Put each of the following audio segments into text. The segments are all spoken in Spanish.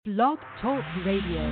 Blog Talk Radio.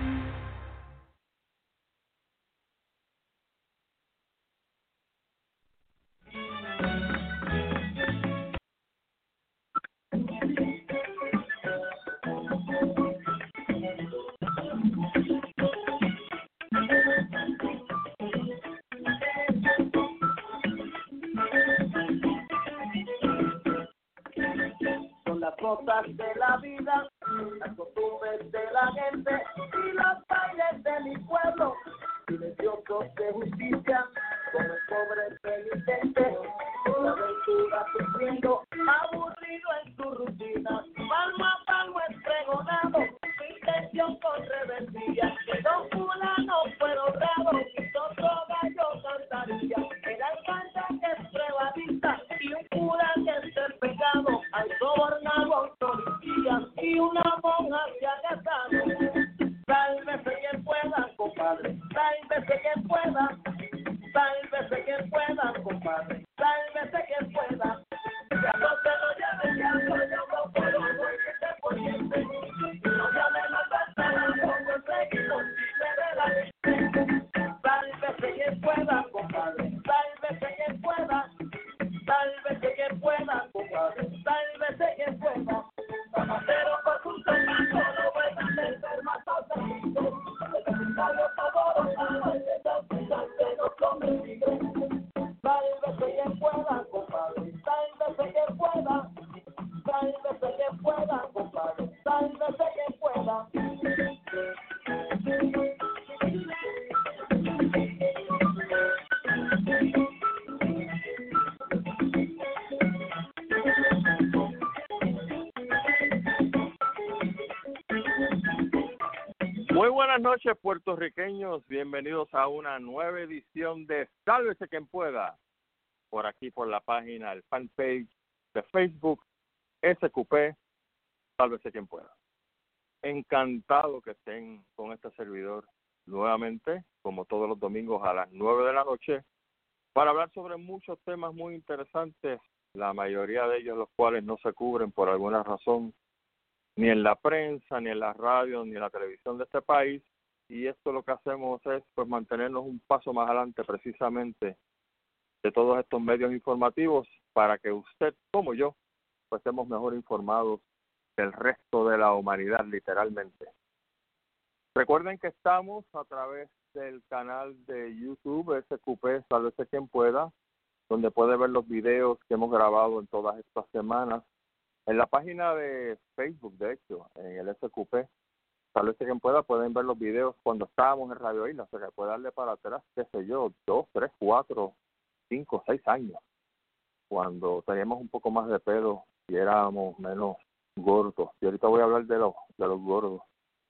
Cosas de la vida, las costumbres de la gente y los bailes de mi pueblo, silenciosos de justicia, con el pobre penitente, la aventura sufriendo, aburrido en su rutina, palmo a palmo es pregonado, su intención con rebeldía, que don fulano fue logrado, otro gallo cantaría, era el canta que es prevadista y un cura que es el pecado, hay sobornado a un policía y una monja se ha casado. Sálvese quien pueda, compadre, sálvese quien pueda, sálvese quien pueda, compadre, sálvese quien pueda. Ya no se lo llame, ya no yo puedo morirse por siempre. No llame más basta, no conseguimos de la gente. Sálvese quien pueda, compadre, sálvese quien pueda, sálvese quien pueda, compadre, sálvese quien pueda. Pero por un tomato no vuelvan a ser más auténticos. Sálvese quien pueda, compadre, sálvese quien pueda, sálvese quien pueda, compadre, sálvese quien pueda. Muy buenas noches, puertorriqueños. Bienvenidos a una nueva edición de Sálvese quien pueda. Por aquí, por la página, el fanpage de Facebook, SQP, Sálvese quien pueda. Encantado que estén con este servidor nuevamente, como todos los domingos a las 9 de la noche, para hablar sobre muchos temas muy interesantes, la mayoría de ellos los cuales no se cubren por alguna razón, ni en la prensa, ni en la radio, ni en la televisión de este país, y esto lo que hacemos es pues mantenernos un paso más adelante precisamente de todos estos medios informativos para que usted, como yo, pues estemos mejor informados del resto de la humanidad, literalmente. Recuerden que estamos a través del canal de YouTube, SQP, Sálvese quien pueda, donde puede ver los videos que hemos grabado en todas estas semanas. En la página de Facebook, de hecho, en el SQP, Sálvese quien pueda, pueden ver los videos cuando estábamos en Radio Isla, o sea que puede darle para atrás, qué sé yo, 2, 3, 4, 5, 6 años, cuando teníamos un poco más de pelo y éramos menos gordos. Y ahorita voy a hablar de los gordos.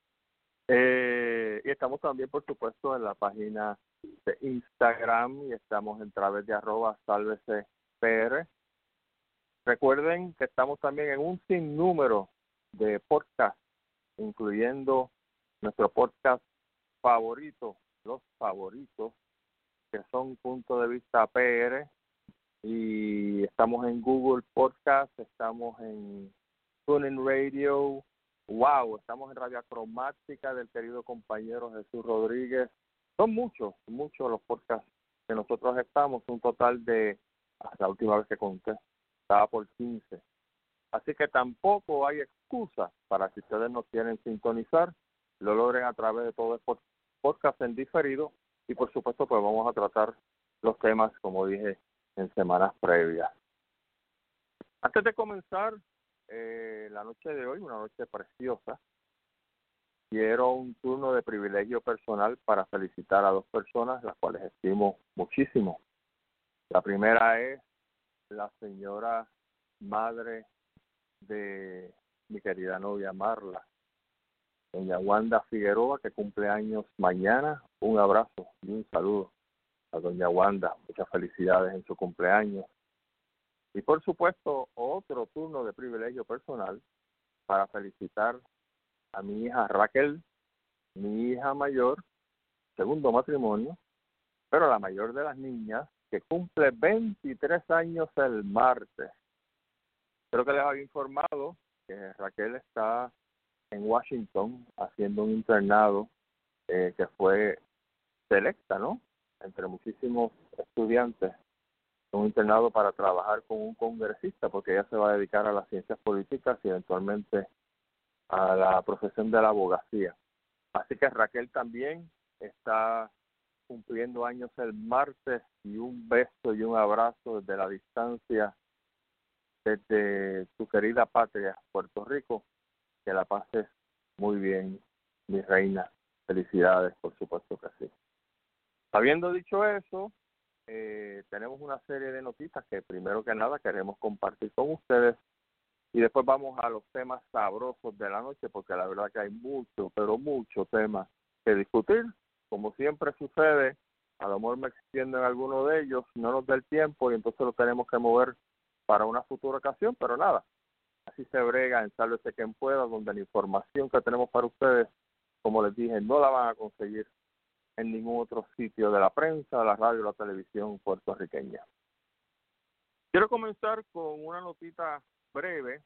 Y estamos también, por supuesto, en la página de Instagram y estamos en través de @SálvesePR. Recuerden que estamos también en un sinnúmero de podcasts, incluyendo nuestro podcast favorito, los favoritos, que son Punto de Vista PR, y estamos en Google Podcast, estamos en TuneIn Radio, estamos en Radio Cromática del querido compañero Jesús Rodríguez. Son muchos los podcasts que nosotros estamos, un total de, hasta la última vez que conté, estaba por 15. Así que tampoco hay excusa para que ustedes no quieren sintonizar, lo logren a través de todo el podcast en diferido y por supuesto pues vamos a tratar los temas, como dije, en semanas previas. Antes de comenzar la noche de hoy, una noche preciosa, quiero un turno de privilegio personal para felicitar a dos personas, las cuales estimo muchísimo. La primera es la señora madre de mi querida novia Marla, doña Wanda Figueroa, que cumple años mañana. Un abrazo y un saludo a doña Wanda, muchas felicidades en su cumpleaños. Y por supuesto, otro turno de privilegio personal para felicitar a mi hija Raquel, mi hija mayor, segundo matrimonio, pero la mayor de las niñas, que cumple 23 años el martes. Creo que les había informado que Raquel está en Washington haciendo un internado que fue selecta, ¿no? Entre muchísimos estudiantes, un internado para trabajar con un congresista, porque ella se va a dedicar a las ciencias políticas y eventualmente a la profesión de la abogacía. Así que Raquel también está cumpliendo años el martes, y un beso y un abrazo desde la distancia, desde tu querida patria, Puerto Rico. Que la pases muy bien, mi reina. Felicidades, por supuesto que sí. Habiendo dicho eso, tenemos una serie de noticias que primero que nada queremos compartir con ustedes, y después vamos a los temas sabrosos de la noche, porque la verdad que hay mucho, pero mucho tema que discutir. Como siempre sucede, a lo mejor me extiendo en alguno de ellos, no nos da el tiempo y entonces lo tenemos que mover para una futura ocasión, pero nada, así se brega en Sálvese Quien Pueda, donde la información que tenemos para ustedes, como les dije, no la van a conseguir en ningún otro sitio de la prensa, la radio o la televisión puertorriqueña. Quiero comenzar con una notita breve,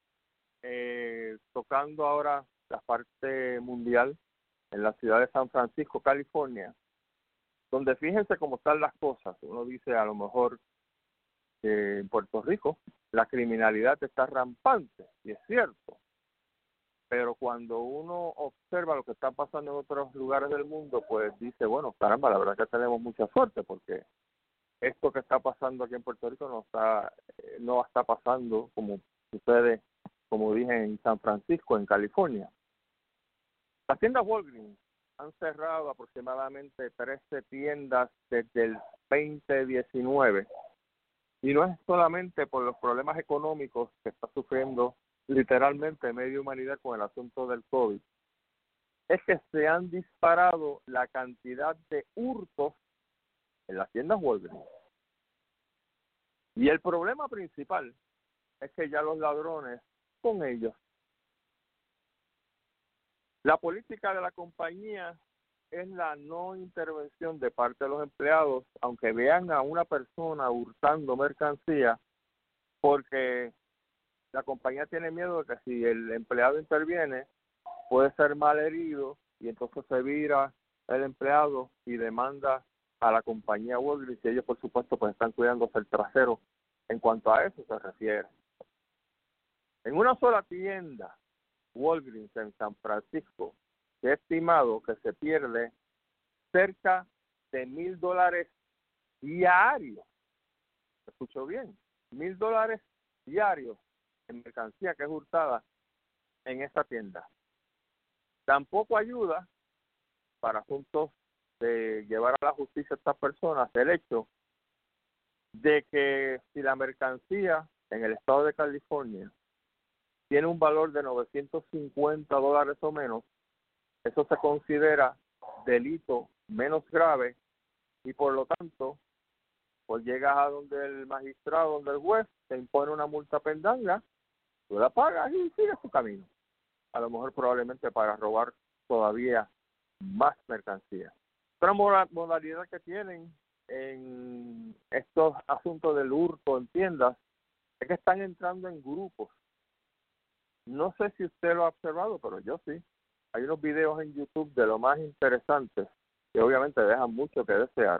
tocando ahora la parte mundial en la ciudad de San Francisco, California, donde fíjense cómo están las cosas. Uno dice a lo mejor que en Puerto Rico la criminalidad está rampante, y es cierto, pero cuando uno observa lo que está pasando en otros lugares del mundo, pues dice, bueno, caramba, la verdad que tenemos mucha suerte, porque esto que está pasando aquí en Puerto Rico no está pasando como sucede, como dije, en San Francisco, en California. Las tiendas Walgreens han cerrado aproximadamente 13 tiendas desde el 2019, y no es solamente por los problemas económicos que está sufriendo literalmente media humanidad con el asunto del COVID, es que se han disparado la cantidad de hurtos en las tiendas Walgreens. Y el problema principal es que ya los ladrones son ellos. La política de la compañía es la no intervención de parte de los empleados, aunque vean a una persona hurtando mercancía, porque la compañía tiene miedo de que si el empleado interviene, puede ser mal herido, y entonces se vira el empleado y demanda a la compañía Walgreens, y ellos por supuesto pues están cuidándose el trasero en cuanto a eso se refiere. En una sola tienda Walgreens en San Francisco, se ha estimado que se pierde cerca de $1,000 diarios. ¿Escuchó bien? $1,000 diarios en mercancía que es hurtada en esta tienda. Tampoco ayuda para asuntos de llevar a la justicia a estas personas el hecho de que si la mercancía en el estado de California tiene un valor de $950 o menos, eso se considera delito menos grave, y por lo tanto, pues llegas a donde el magistrado, donde el juez, te impone una multa pendanga, tú la pagas y sigues tu camino. A lo mejor probablemente para robar todavía más mercancía. Otra modalidad que tienen en estos asuntos del hurto en tiendas es que están entrando en grupos. No sé si usted lo ha observado, pero yo sí. Hay unos videos en YouTube de lo más interesantes, que obviamente dejan mucho que desear,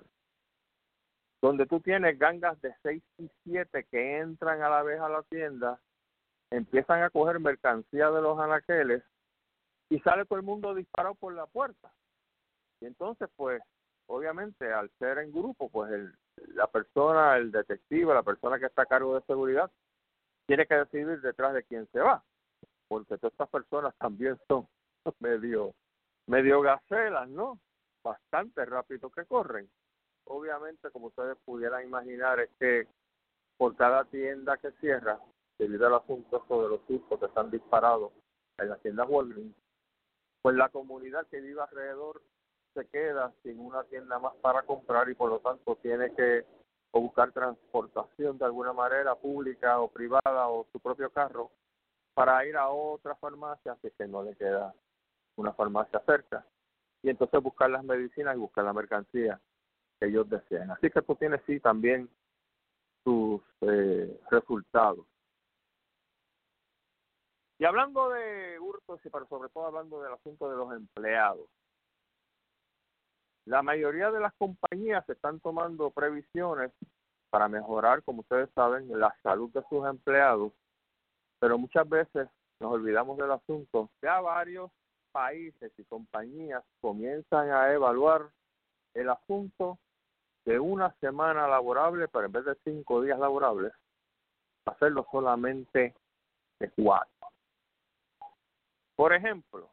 donde tú tienes gangas de 6 y 7 que entran a la vez a la tienda, empiezan a coger mercancía de los anaqueles y sale todo el mundo disparado por la puerta. Y entonces, pues, obviamente, al ser en grupo, pues la persona, el detective, la persona que está a cargo de seguridad, tiene que decidir detrás de quién se va, porque todas estas personas también son medio gacelas, ¿no? Bastante rápido que corren. Obviamente, como ustedes pudieran imaginar, es que por cada tienda que cierra, debido al asunto de los sustos que están disparados en las tiendas Walgreens, pues la comunidad que vive alrededor se queda sin una tienda más para comprar, y por lo tanto tiene que o buscar transportación de alguna manera, pública o privada, o su propio carro, para ir a otra farmacia, así que no le queda una farmacia cerca, y entonces buscar las medicinas y buscar la mercancía que ellos desean. Así que esto tiene sí también sus resultados. Y hablando de hurtos, y pero sobre todo hablando del asunto de los empleados, la mayoría de las compañías están tomando previsiones para mejorar, como ustedes saben, la salud de sus empleados, pero muchas veces nos olvidamos del asunto. Ya varios países y compañías comienzan a evaluar el asunto de una semana laborable, pero en vez de 5 días laborables, hacerlo solamente de 4. Por ejemplo,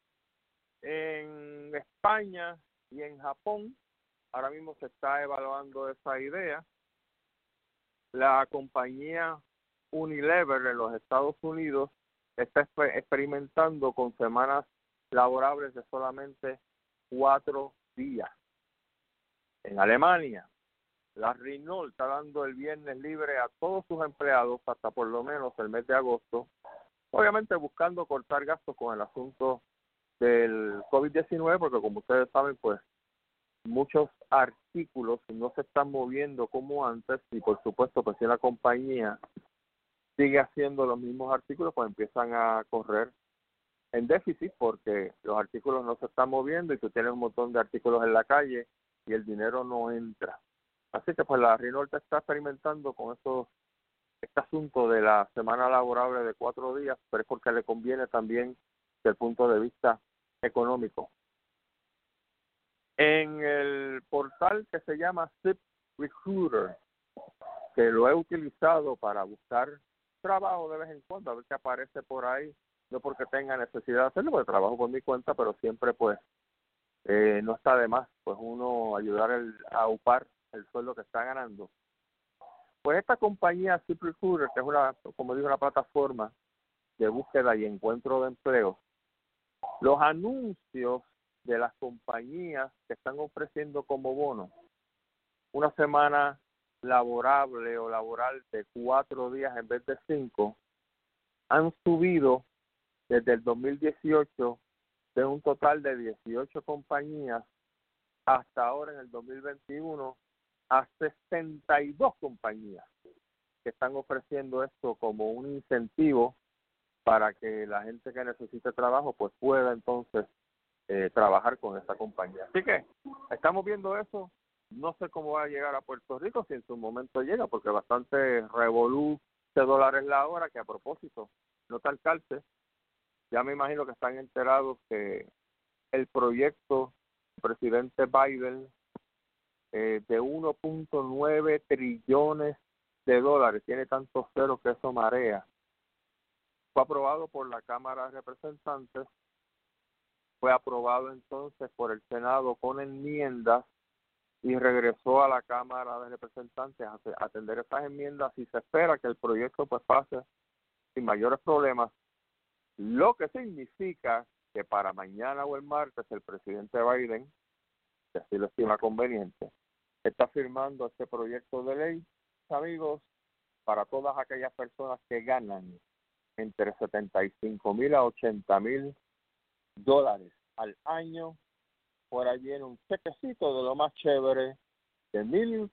en España y en Japón, ahora mismo se está evaluando esa idea. La compañía Unilever en los Estados Unidos está experimentando con semanas laborables de solamente 4 días. En Alemania, la Renault está dando el viernes libre a todos sus empleados hasta por lo menos el mes de agosto, obviamente buscando cortar gastos con el asunto del COVID-19, porque como ustedes saben, pues muchos artículos no se están moviendo como antes y por supuesto, pues si la compañía sigue haciendo los mismos artículos, pues empiezan a correr en déficit porque los artículos no se están moviendo y tú tienes un montón de artículos en la calle y el dinero no entra. Así que pues la Renault está experimentando con este asunto de la semana laborable de 4 días, pero es porque le conviene también desde el punto de vista económico. En el portal que se llama ZipRecruiter, que lo he utilizado para buscar trabajo de vez en cuando, a ver qué aparece por ahí, no porque tenga necesidad de hacerlo, porque trabajo por mi cuenta, pero siempre pues no está de más pues uno ayudar a upar el sueldo que está ganando. Pues esta compañía ZipRecruiter, que es una, como digo, una plataforma de búsqueda y encuentro de empleo, los anuncios de las compañías que están ofreciendo como bono una semana laborable o laboral de 4 días en vez de 5 han subido desde el 2018 de un total de 18 compañías hasta ahora en el 2021 a 62 compañías que están ofreciendo esto como un incentivo para que la gente que necesite trabajo pues pueda entonces trabajar con esta compañía. Así que estamos viendo eso. No sé cómo va a llegar a Puerto Rico, si en su momento llega, porque bastante revolú de dólares la hora, que a propósito, no te alcance. Ya me imagino que están enterados que el proyecto del presidente Biden de 1.9 trillones de dólares, tiene tantos ceros que eso marea, fue aprobado por la Cámara de Representantes, fue aprobado entonces por el Senado con enmiendas y regresó a la Cámara de Representantes a atender estas enmiendas y se espera que el proyecto pues pase sin mayores problemas, lo que significa que para mañana o el martes el presidente Biden, que así lo estima conveniente, está firmando este proyecto de ley, amigos, para todas aquellas personas que ganan entre 75,000 a 80,000 dólares al año. Por allí en un chequecito de lo más chévere de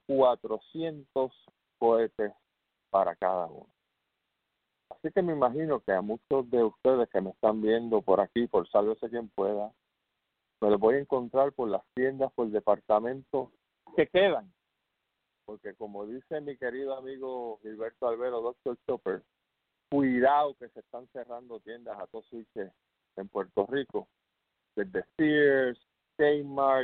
1,400 cohetes para cada uno. Así que me imagino que a muchos de ustedes que me están viendo por aquí, por Sálvese Quien Pueda, me los voy a encontrar por las tiendas, por departamentos que quedan. Porque como dice mi querido amigo Gilberto Albero, Dr. Chopper, cuidado que se están cerrando tiendas a todos switches en Puerto Rico. Desde Sears, Kmart,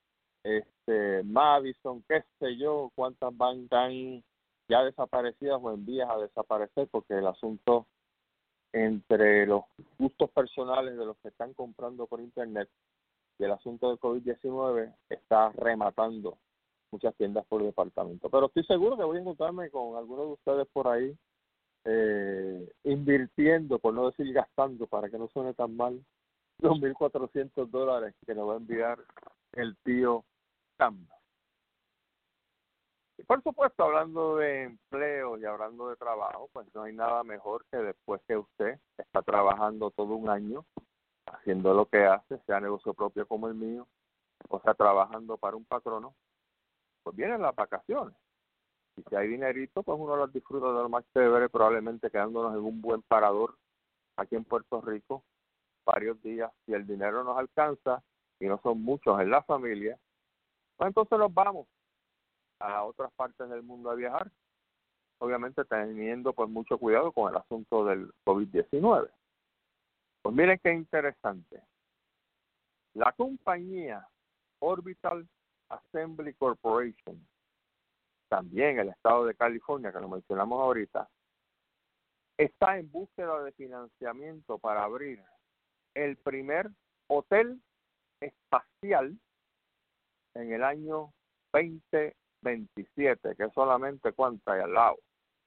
Madison, qué sé yo, cuántas van tan ya desaparecidas o en vías a desaparecer, porque el asunto entre los gustos personales de los que están comprando por internet y el asunto del COVID-19 está rematando muchas tiendas por departamento. Pero estoy seguro que voy a encontrarme con algunos de ustedes por ahí invirtiendo, por no decir gastando, para que no suene tan mal, los 1,400 dólares que nos va a enviar el tío Sam. Y por supuesto, hablando de empleo y hablando de trabajo, pues no hay nada mejor que después que usted está trabajando todo un año, haciendo lo que hace, sea negocio propio como el mío, o sea, trabajando para un patrono, pues vienen las vacaciones. Y si hay dinerito, pues uno las disfruta de lo más chévere, probablemente quedándonos en un buen parador aquí en Puerto Rico varios días. Si el dinero nos alcanza y no son muchos en la familia, pues entonces nos vamos a otras partes del mundo a viajar, obviamente teniendo pues mucho cuidado con el asunto del COVID-19. Pues miren qué interesante. La compañía Orbital Assembly Corporation, también el estado de California, que lo mencionamos ahorita, está en búsqueda de financiamiento para abrir el primer hotel espacial en el año 2027, que es solamente cuánto hay al lado.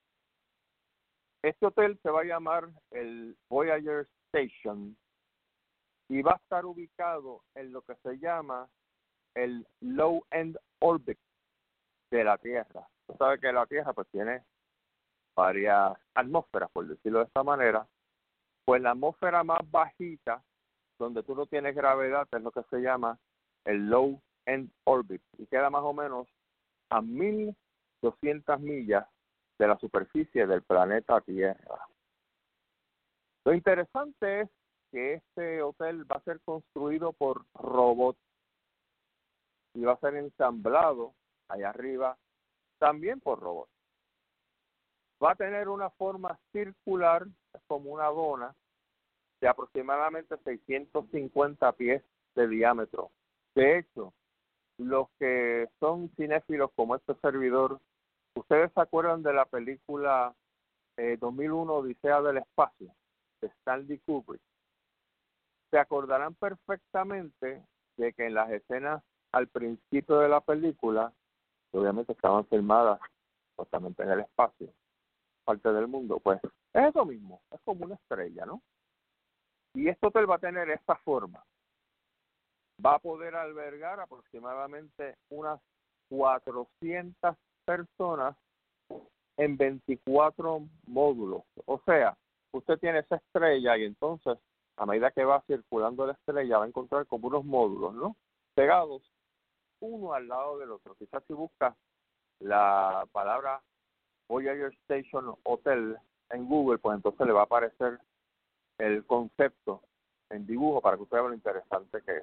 Este hotel se va a llamar el Voyager Station y va a estar ubicado en lo que se llama el Low End Orbit de la Tierra. Usted sabe que la Tierra pues tiene varias atmósferas, por decirlo de esta manera. Pues la atmósfera más bajita, donde tú no tienes gravedad, es lo que se llama el Low End Orbit y queda más o menos a 1.200 millas de la superficie del planeta Tierra. Lo interesante es que este hotel va a ser construido por robots y va a ser ensamblado allá arriba también por robots. Va a tener una forma circular, como una dona, de aproximadamente 650 pies de diámetro. De hecho, los que son cinéfilos como este servidor, ¿ustedes se acuerdan de la película 2001 Odisea del Espacio, de Stanley Kubrick? Se acordarán perfectamente de que en las escenas al principio de la película, que obviamente estaban filmadas justamente en el espacio, parte del mundo, pues es eso mismo, es como una estrella, ¿no? Y este hotel va a tener esta forma. Va a poder albergar aproximadamente unas 400 personas en 24 módulos. O sea, usted tiene esa estrella y entonces, a medida que va circulando la estrella, va a encontrar como unos módulos, ¿no? Pegados uno al lado del otro. Quizás si busca la palabra Voyager Station Hotel en Google, pues entonces le va a aparecer el concepto en dibujo para que usted vea lo interesante que es.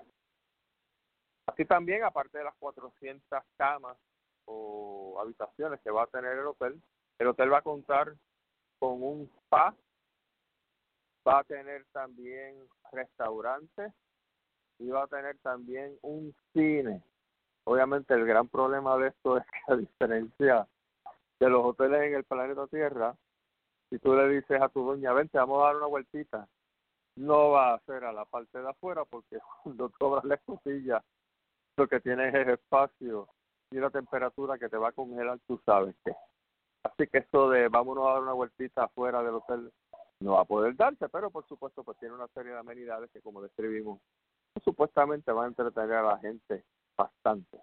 Así también, aparte de las 400 camas o habitaciones que va a tener el hotel va a contar con un spa, va a tener también restaurantes y va a tener también un cine. Obviamente el gran problema de esto es que, a diferencia de los hoteles en el planeta Tierra, si tú le dices a tu doña, vente, vamos a dar una vueltita, no va a ser a la parte de afuera porque cuando tú abras la escotilla, lo que tienes es espacio y una temperatura que te va a congelar, tú sabes qué. Así que esto de vámonos a dar una vueltita afuera del hotel no va a poder darse, pero por supuesto pues tiene una serie de amenidades que, como describimos, supuestamente van a entretener a la gente bastante.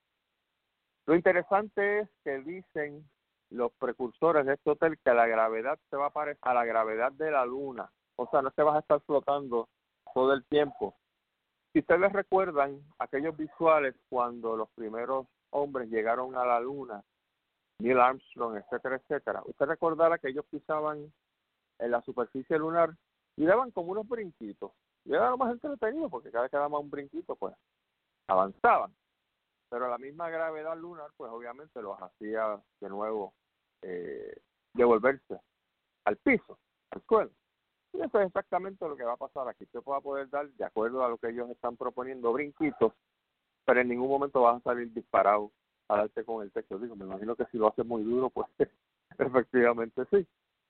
Lo interesante es que dicen los precursores de este hotel que la gravedad se va a parecer a la gravedad de la luna. O sea, no es que vas a estar flotando todo el tiempo. Si ustedes recuerdan aquellos visuales cuando los primeros hombres llegaron a la luna, Neil Armstrong, etcétera, etcétera, usted recordará que ellos pisaban en la superficie lunar y daban como unos brinquitos. Y era lo más entretenido porque cada vez que daban un brinquito, pues avanzaban. Pero la misma gravedad lunar, pues obviamente los hacía de nuevo devolverse al piso, al suelo. Y eso es exactamente lo que va a pasar aquí. Usted va a poder dar, de acuerdo a lo que ellos están proponiendo, brinquitos, pero en ningún momento vas a salir disparado a darte con el techo. Digo, me imagino que si lo haces muy duro, pues efectivamente sí.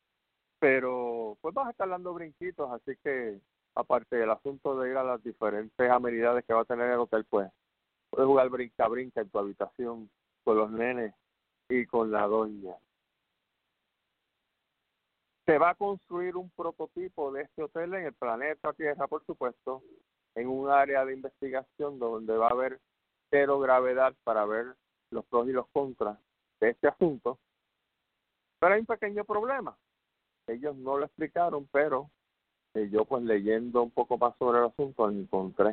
Pero pues vas a estar dando brinquitos, así que aparte del asunto de ir a las diferentes amenidades que va a tener el hotel, pues puedes jugar brinca-brinca en tu habitación con los nenes y con la doña. Se va a construir un prototipo de este hotel en el planeta Tierra, por supuesto, en un área de investigación donde va a haber cero gravedad para ver los pros y los contras de este asunto. Pero hay un pequeño problema. Ellos no lo explicaron, pero yo pues leyendo un poco más sobre el asunto lo encontré.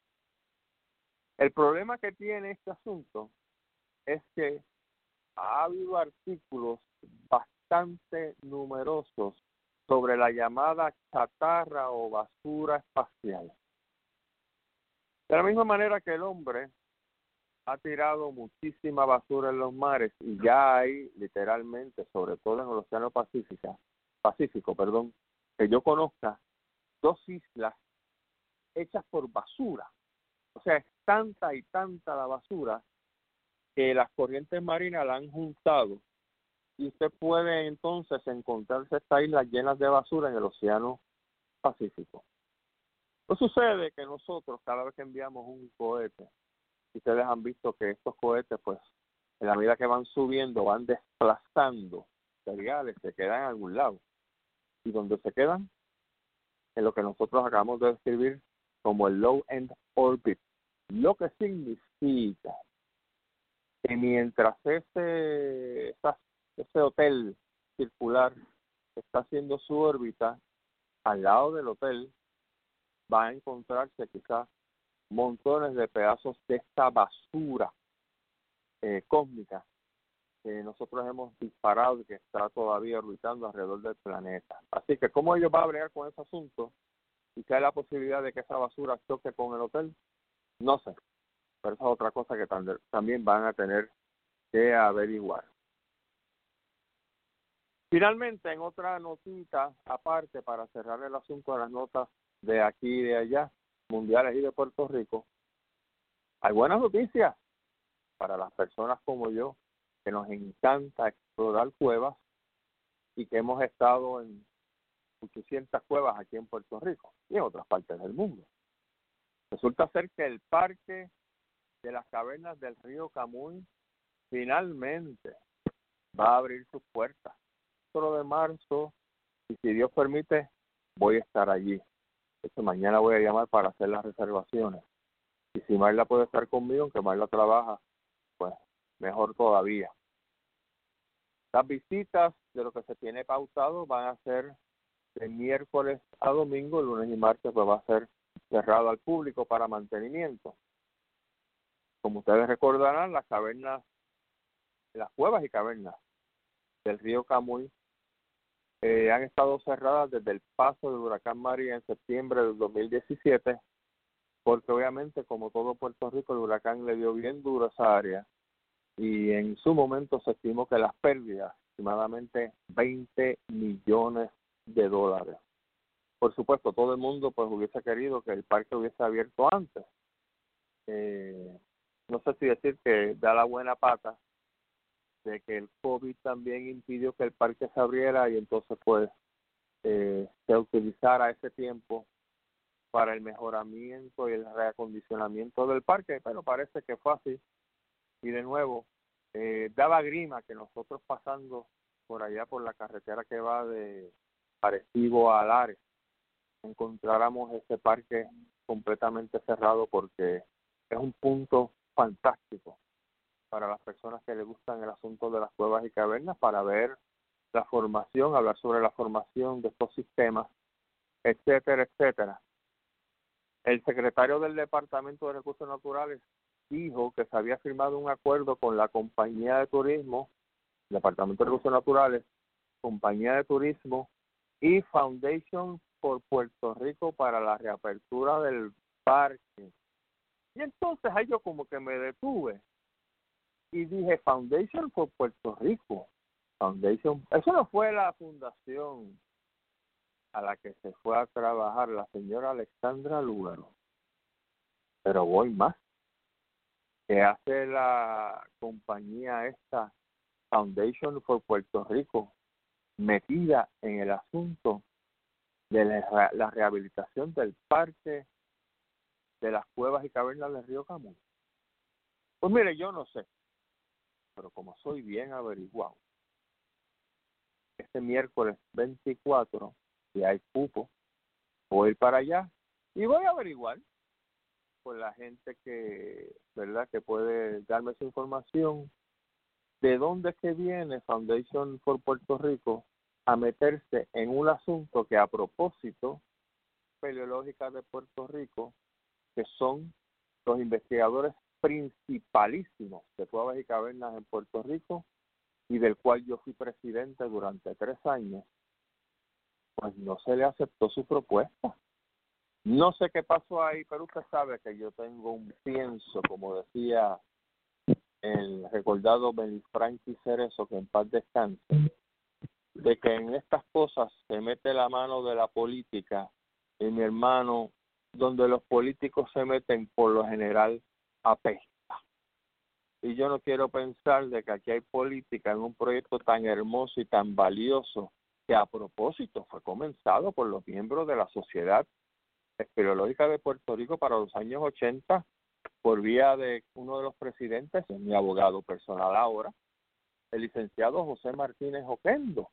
El problema que tiene este asunto es que ha habido artículos bastante numerosos sobre la llamada chatarra o basura espacial. De la misma manera que el hombre ha tirado muchísima basura en los mares y ya hay literalmente, sobre todo en el Océano Pacífico, que yo conozca, 2 islas hechas por basura. O sea, es tanta y tanta la basura que las corrientes marinas la han juntado y usted puede entonces encontrarse estas islas llenas de basura en el Océano Pacífico. Pues sucede que nosotros cada vez que enviamos un cohete, ustedes han visto que estos cohetes, pues, en la medida que van subiendo, van desplazando materiales, se quedan en algún lado. Y donde se quedan, en lo que nosotros acabamos de describir como el low end orbit, lo que significa que mientras ese hotel circular está haciendo su órbita, al lado del hotel va a encontrarse quizás montones de pedazos de esta basura cósmica que nosotros hemos disparado y que está todavía orbitando alrededor del planeta. Así que, ¿cómo ellos van a bregar con ese asunto? ¿Y qué hay la posibilidad de que esa basura choque con el hotel? No sé, pero esa es otra cosa que también van a tener que averiguar. Finalmente, en otra notita aparte, para cerrar el asunto de las notas de aquí y de allá, mundiales y de Puerto Rico, hay buenas noticias para las personas como yo, que nos encanta explorar cuevas y que hemos estado en 800 cuevas aquí en Puerto Rico y en otras partes del mundo. Resulta ser que el Parque de las Cavernas del Río Camuy finalmente va a abrir sus puertas. El 4 de marzo, y si Dios permite, voy a estar allí. Mañana voy a llamar para hacer las reservaciones. Y si Marla puede estar conmigo, aunque Marla trabaja, pues mejor todavía. Las visitas de lo que se tiene pautado van a ser de miércoles a domingo, lunes y martes pues va a ser cerrado al público para mantenimiento. Como ustedes recordarán, las cuevas y cavernas del río Camuy han estado cerradas desde el paso del huracán María en septiembre del 2017, porque obviamente, como todo Puerto Rico, el huracán le dio bien duro a esa área y en su momento se estimó que las pérdidas, aproximadamente $20 millones. Por supuesto, todo el mundo pues hubiese querido que el parque hubiese abierto antes. No sé si decir que da la buena pata de que el COVID también impidió que el parque se abriera y entonces pues se utilizara ese tiempo para el mejoramiento y el reacondicionamiento del parque, pero parece que fue así. Y de nuevo, daba grima que nosotros pasando por allá por la carretera que va de Arecibo a Lares, encontráramos ese parque completamente cerrado, porque es un punto fantástico para las personas que les gustan el asunto de las cuevas y cavernas, para ver la formación, hablar sobre la formación de estos sistemas, etcétera, etcétera. El secretario del Departamento de Recursos Naturales dijo que se había firmado un acuerdo con la compañía de turismo, Departamento de Recursos Naturales, compañía de turismo y Foundation por Puerto Rico para la reapertura del parque. Y entonces ahí yo como que me detuve y dije, Foundation por Puerto Rico. Foundation, eso no fue la fundación a la que se fue a trabajar la señora Alexandra Lúgaro. Pero voy más. ¿Qué hace la compañía esta, Foundation for Puerto Rico, metida en el asunto de la rehabilitación del parque de las cuevas y cavernas del río Camuy? Pues mire, yo no sé, pero como soy bien averiguado, este miércoles 24, si hay cupo, voy a ir para allá y voy a averiguar por la gente que, ¿verdad?, que puede darme esa información, de dónde es que viene Foundation for Puerto Rico a meterse en un asunto que, a propósito, Paleológica de Puerto Rico, que son los investigadores principalísimos de cuevas y cavernas en Puerto Rico, y del cual yo fui presidente durante 3 años, pues no se le aceptó su propuesta. No sé qué pasó ahí, pero usted sabe que yo tengo un pienso, como decía el recordado Benifranqui Cerezo, que en paz descanse, de que en estas cosas se mete la mano de la política, y mi hermano, donde los políticos se meten, por lo general apesta. Y yo no quiero pensar de que aquí hay política en un proyecto tan hermoso y tan valioso, que a propósito fue comenzado por los miembros de la Sociedad Espeleológica de Puerto Rico para los años 80, por vía de uno de los presidentes, mi abogado personal ahora, el licenciado José Martínez Oquendo.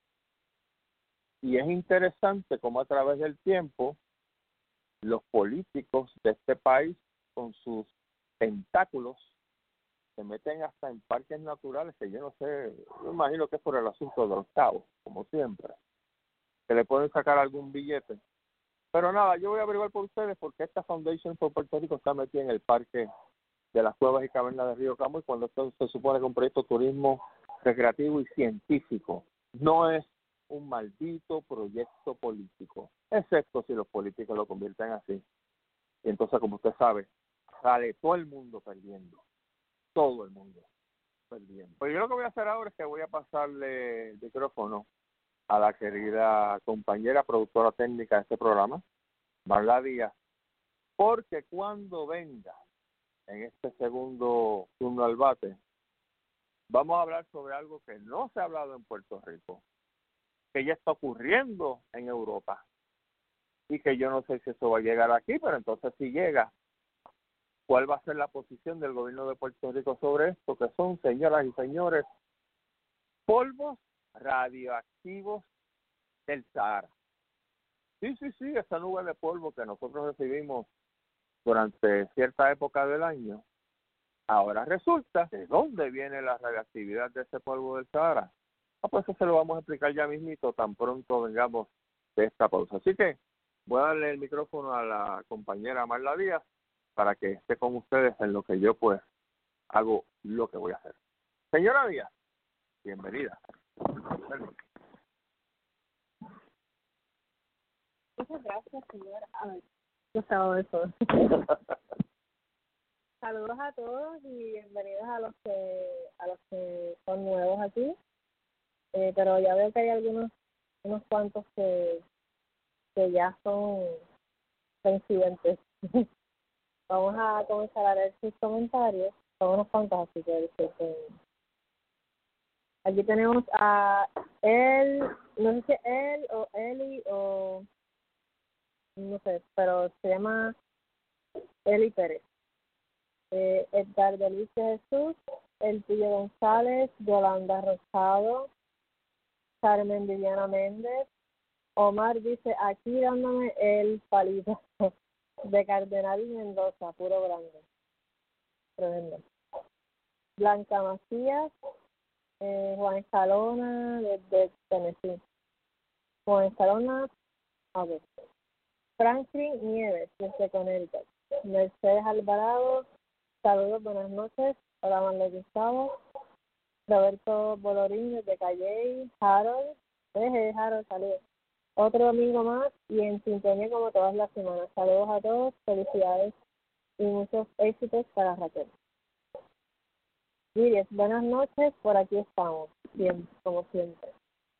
Y es interesante cómo a través del tiempo los políticos de este país, con sus tentáculos, se meten hasta en parques naturales, que yo no sé, yo imagino que es por el asunto de los cabos, como siempre, que le pueden sacar algún billete. Pero nada, yo voy a averiguar por ustedes, porque esta Foundation for Puerto Rico está metida en el parque de las cuevas y cavernas de Río Camo, y cuando esto se supone que es un proyecto de turismo recreativo y científico, no es un maldito proyecto político, excepto si los políticos lo convierten así. Y entonces, como usted sabe, sale todo el mundo perdiendo, todo el mundo perdiendo. Pues yo lo que voy a hacer ahora es que voy a pasarle el micrófono a la querida compañera productora técnica de este programa, Marla Díaz, porque cuando venga en este segundo turno al bate, vamos a hablar sobre algo que no se ha hablado en Puerto Rico, que ya está ocurriendo en Europa, y que yo no sé si eso va a llegar aquí, pero entonces si llega, ¿cuál va a ser la posición del gobierno de Puerto Rico sobre esto? Que son, señoras y señores, polvos radioactivos del Sahara. Sí, esa nube de polvo que nosotros recibimos durante cierta época del año, ahora resulta de dónde viene la radioactividad de ese polvo del Sahara. Pues eso se lo vamos a explicar ya mismito, tan pronto vengamos de esta pausa. Así que voy a darle el micrófono a la compañera Marla Díaz para que esté con ustedes en lo que yo pues hago lo que voy a hacer. Señora Díaz, bienvenida. Muchas gracias, señora. A ver, yo estaba de todo. Saludos a todos y bienvenidos a los que son nuevos aquí. Pero ya veo que hay unos cuantos que ya son reincidentes. Vamos a comenzar a leer sus comentarios. Son unos cuantos, así que aquí tenemos a él, no sé si él o Eli o no sé, pero se llama Eli Pérez. Edgar de Luis de Jesús, El Pillo González, Yolanda Rosado, Carmen Viviana Méndez, Omar dice, aquí dándome el palito de Cardenal Mendoza, puro grande. Tremendo. Blanca Macías, Juan Escalona, desde Tennessee. Juan Escalona, a ver. Franklin Nieves, desde Connecticut. Mercedes Alvarado, saludos, buenas noches. Hola, Marlene Gustavo. Roberto Bolorín, desde Calley. Harold, Harold, saludos. Otro domingo más y en sintonía como todas las semanas. Saludos a todos, felicidades y muchos éxitos para Raquel. Mires, buenas noches, por aquí estamos, bien, como siempre.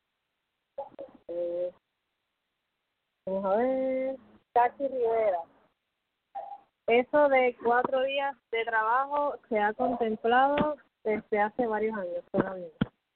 Vamos a ver, Cachi Rivera. Eso de 4 días de trabajo se ha contemplado desde hace varios años, suena bien.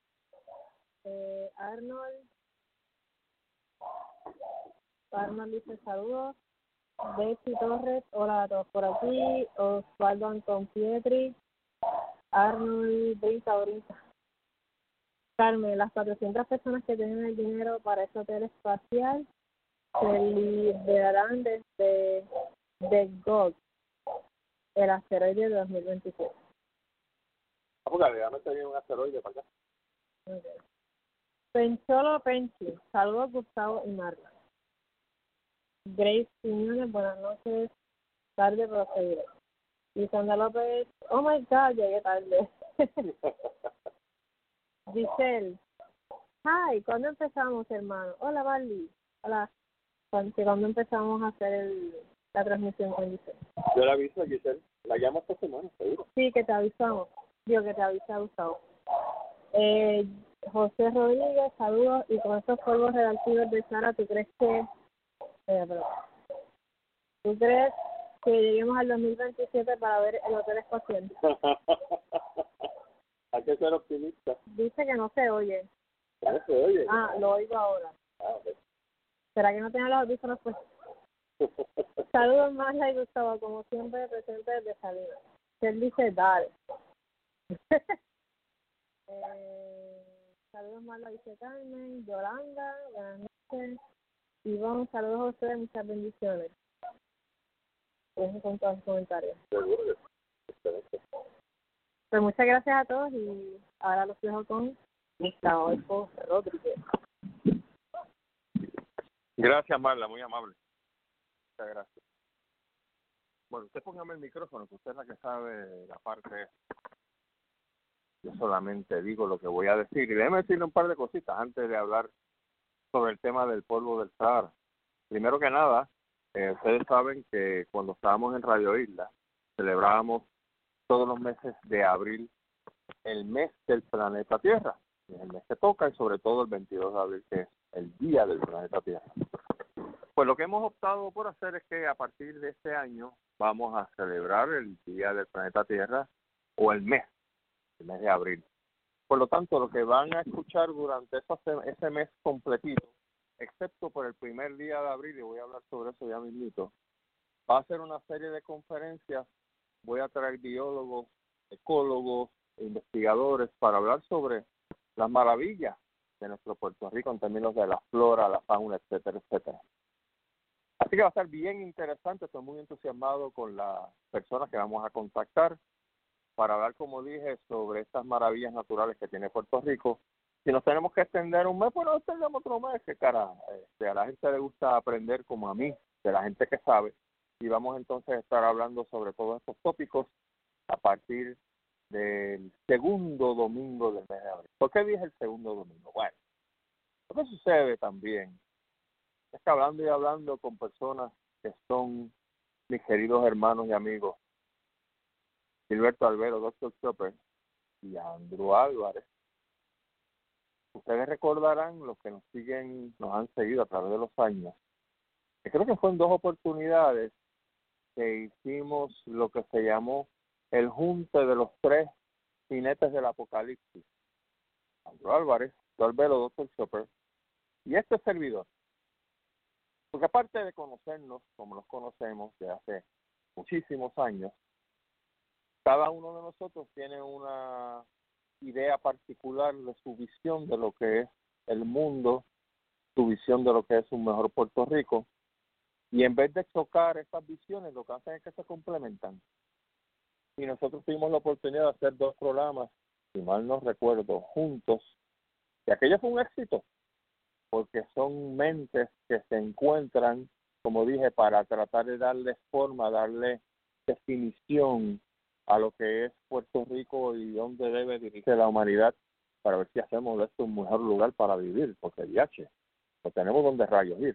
Arnold dice saludos. Betsy Torres, hola a todos por aquí. Osvaldo Antón Pietri. Arnold, Brita. Carmen, las 400 personas que tienen el dinero para ese hotel espacial se liberarán desde The God, el asteroide de 2027. Déjame tener un asteroide para acá. Okay. Pencholo Penchi, saludos Gustavo y Marla. Grace Quiñones, buenas noches, tarde pero seguro. Y Sandra López, oh my God, llegué tarde. Giselle, Hi, ¿cuándo empezamos, hermano? Hola, Bali. Hola. ¿Cuándo empezamos a hacer la transmisión con Giselle? Yo le aviso a Giselle, la llamo esta semana, seguro. Sí, que te avisamos. Digo que te avisa Gustavo. José Rodríguez, saludos. Y con estos polvos redactivos de Sara, ¿tú crees que lleguemos al 2027 para ver el Hotel Espacial? Hay que ser optimista. Dice que no se oye. No se oye. Ah, lo oigo ahora. Okay. ¿Será que no tiene los audífonos pues? Saludos, Marla y Gustavo, como siempre, presentes desde Salinas. Él dice, dale. Saludos, Marla, dice Carmen. Yolanda, buenas noches. Ivonne, saludos a ustedes, muchas bendiciones. Gracias con todos los comentarios. Seguro. Excelente. Pues muchas gracias a todos y ahora los dejo con Adolfo Rodríguez. Gracias, Marla, muy amable. Muchas gracias. Bueno, usted póngame el micrófono, que usted es la que sabe la parte. Yo solamente digo lo que voy a decir. Y déjeme decirle un par de cositas antes de hablar sobre el tema del polvo del Sahara. Primero que nada, ustedes saben que cuando estábamos en Radio Isla, celebrábamos todos los meses de abril el mes del planeta Tierra. Es el mes que toca y sobre todo el 22 de abril, que es el día del planeta Tierra. Pues lo que hemos optado por hacer es que a partir de este año vamos a celebrar el día del planeta Tierra o el mes de abril. Por lo tanto, lo que van a escuchar durante ese mes completito, excepto por el primer día de abril, y voy a hablar sobre eso ya mismito, va a ser una serie de conferencias. Voy a traer biólogos, ecólogos, investigadores para hablar sobre las maravillas de nuestro Puerto Rico en términos de la flora, la fauna, etcétera, etcétera. Así que va a estar bien interesante. Estoy muy entusiasmado con las personas que vamos a contactar para hablar, como dije, sobre estas maravillas naturales que tiene Puerto Rico. Si nos tenemos que extender un mes, pues nos extendemos otro mes, que cara, a la gente le gusta aprender como a mí, de la gente que sabe, y vamos entonces a estar hablando sobre todos estos tópicos a partir del segundo domingo del mes de abril. ¿Por qué dije el segundo domingo? Bueno, lo que sucede también es que hablando y hablando con personas que son mis queridos hermanos y amigos, Gilberto Albero, Dr. Chopper y Andrew Álvarez. Ustedes recordarán, los que nos siguen, nos han seguido a través de los años, que creo que fue en 2 oportunidades que hicimos lo que se llamó el junte de los 3 jinetes del apocalipsis. Andrew Álvarez, Dr. Albero, Dr. Chopper y este servidor. Porque aparte de conocernos como nos conocemos de hace muchísimos años, cada uno de nosotros tiene una idea particular de su visión de lo que es el mundo, su visión de lo que es un mejor Puerto Rico, y en vez de chocar estas visiones, lo que hacen es que se complementan. Y nosotros tuvimos la oportunidad de hacer 2 programas, si mal no recuerdo, juntos, y aquello fue un éxito, porque son mentes que se encuentran, como dije, para tratar de darle forma, darle definición a lo que es Puerto Rico y dónde debe dirigirse la humanidad para ver si hacemos de esto un mejor lugar para vivir, porque viaje, no tenemos donde rayos ir.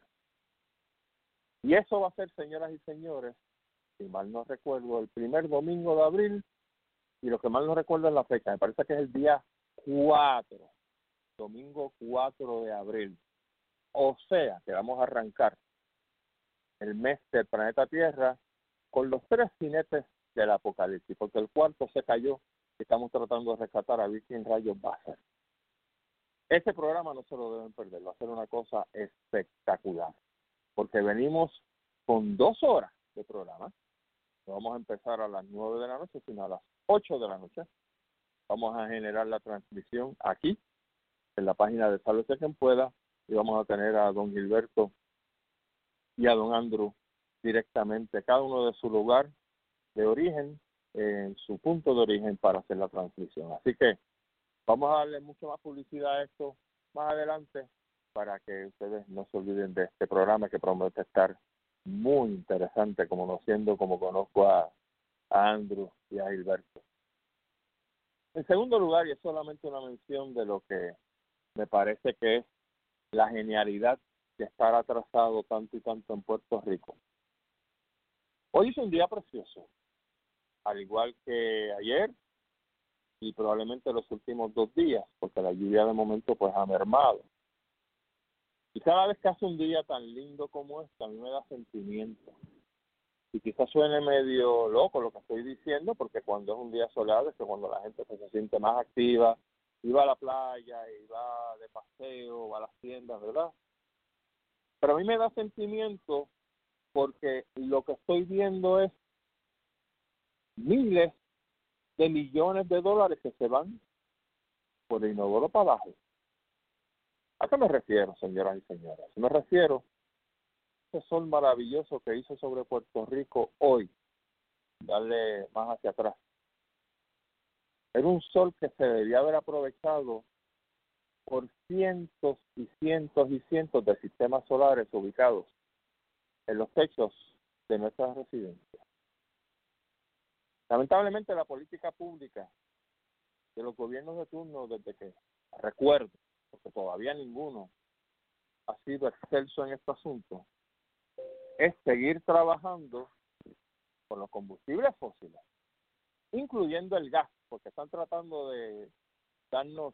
Y eso va a ser, señoras y señores, si mal no recuerdo, el primer domingo de abril, y lo que mal no recuerdo es la fecha, me parece que es el día 4, domingo 4 de abril. O sea, que vamos a arrancar el mes del planeta Tierra con los 3 jinetes del apocalipsis, porque el cuarto se cayó y estamos tratando de rescatar a ver quién rayos va a ser. Este programa no se lo deben perder, va a ser una cosa espectacular, porque venimos con 2 horas de programa. No vamos a empezar a las 9 de la noche, sino a las 8 de la noche. Vamos a generar la transmisión aquí, en la página de Sálvese Quien Pueda, y vamos a tener a don Gilberto y a don Andrew directamente, cada uno de su lugar de origen, en su punto de origen para hacer la transmisión. Así que vamos a darle mucho más publicidad a esto más adelante para que ustedes no se olviden de este programa que promete estar muy interesante, conociendo como conozco a Andrew y a Gilberto. En segundo lugar, y es solamente una mención de lo que me parece que es la genialidad de estar atrasado tanto y tanto en Puerto Rico. Hoy es un día precioso, al igual que ayer y probablemente los últimos 2 días, porque la lluvia de momento pues ha mermado. Y cada vez que hace un día tan lindo como este, a mí me da sentimiento. Y quizás suene medio loco lo que estoy diciendo, porque cuando es un día soleado es que cuando la gente pues, se siente más activa, y va a la playa, y va de paseo, va a las tiendas, ¿verdad? Pero a mí me da sentimiento porque lo que estoy viendo es miles de millones de dólares que se van por el inodoro para abajo. ¿A qué me refiero, señoras y señores? Me refiero a ese sol maravilloso que hizo sobre Puerto Rico hoy. Darle más hacia atrás. Era un sol que se debía haber aprovechado por cientos y cientos y cientos de sistemas solares ubicados en los techos de nuestras residencias. Lamentablemente la política pública de los gobiernos de turno, desde que recuerdo, porque todavía ninguno ha sido excelso en este asunto, es seguir trabajando con los combustibles fósiles, incluyendo el gas, porque están tratando de darnos